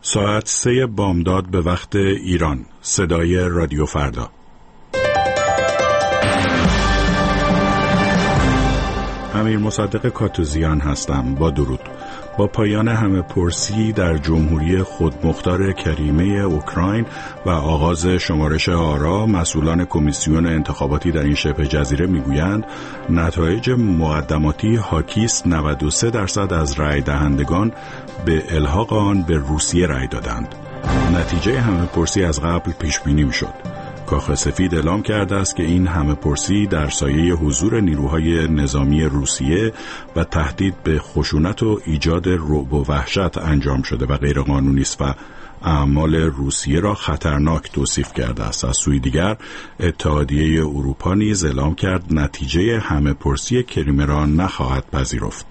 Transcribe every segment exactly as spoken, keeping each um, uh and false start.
ساعت سه بامداد به وقت ایران. صدای رادیو فردا. امیر مصدق کاتوزیان هستم. با درود. با پایان همه پرسی در جمهوری خودمختار کریمه اوکراین و آغاز شمارش آرا، مسئولان کمیسیون انتخاباتی در این شبه جزیره میگویند نتایج مقدماتی حاکی است نود و سه درصد از رای دهندگان به الحاق آن به روسیه رای دادند. نتیجه همه پرسی از قبل پیش بینی میشد. کاخ سفید اعلام کرده است که این همه پرسی در سایه حضور نیروهای نظامی روسیه و تهدید به خشونت و ایجاد رعب و وحشت انجام شده و غیرقانونی است و اعمال روسیه را خطرناک توصیف کرده است. از سوی دیگر اتحادیه اروپا نیز اعلام کرد نتیجه همه پرسی کریمه را نخواهد پذیرفت.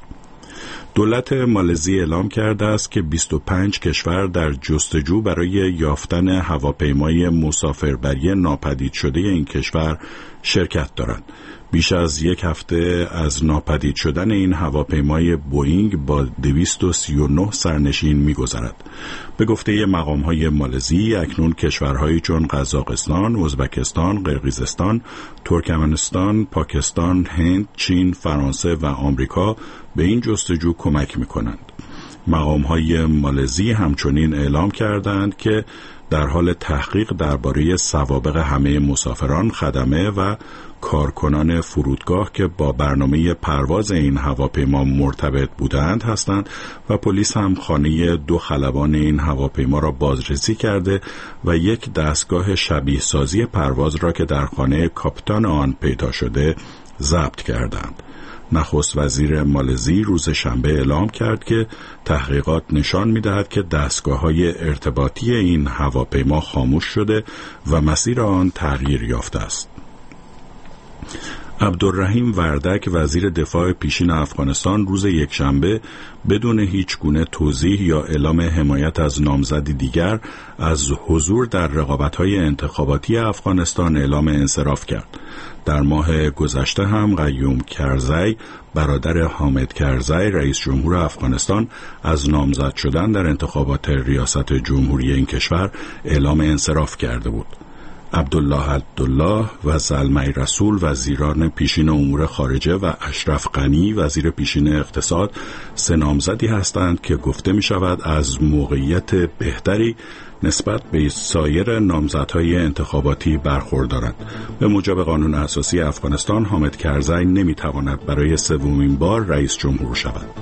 دولت مالزی اعلام کرده است که بیست و پنج کشور در جستجو برای یافتن هواپیمای مسافربری ناپدید شده این کشور شرکت دارند. بیش از یک هفته از ناپدید شدن این هواپیمای بوئینگ با دویست و سی و نه سرنشین می‌گذرد. به گفته مقام‌های مالزی اکنون کشورهایی چون قزاقستان، ازبکستان، قرقیزستان، ترکمنستان، پاکستان، هند، چین، فرانسه و آمریکا به این جستجو کمک می‌کنند. مقام‌های مالزی همچنین اعلام کردند که در حال تحقیق درباره سوابق همه مسافران، خدمه و کارکنان فرودگاه که با برنامه پرواز این هواپیما مرتبط بودند هستند و پلیس هم خانه دو خلبان این هواپیما را بازرسی کرده و یک دستگاه شبیه سازی پرواز را که در خانه کاپیتان آن پیدا شده ضبط کردند. نخست وزیر مالزی روز شنبه اعلام کرد که تحقیقات نشان می‌دهد که دستگاه‌های ارتباطی این هواپیما خاموش شده و مسیر آن تغییر یافته است. عبدالرحیم وردک وزیر دفاع پیشین افغانستان روز یکشنبه بدون هیچ گونه توضیح یا اعلام حمایت از نامزدی دیگر از حضور در رقابت‌های انتخاباتی افغانستان اعلام انصراف کرد. در ماه گذشته هم قیوم کرزی برادر حامد کرزی رئیس جمهور افغانستان از نامزد شدن در انتخابات ریاست جمهوری این کشور اعلام انصراف کرده بود. عبدالله عبدالله و زلمه رسول وزیران پیشین امور خارجه و اشرف غنی وزیر پیشین اقتصاد سه نامزدی هستند که گفته می شود از موقعیت بهتری نسبت به سایر نامزدهای انتخاباتی برخوردارند. به موجب قانون اساسی افغانستان حامد کرزی نمی تواند برای سومین بار رئیس جمهور شود.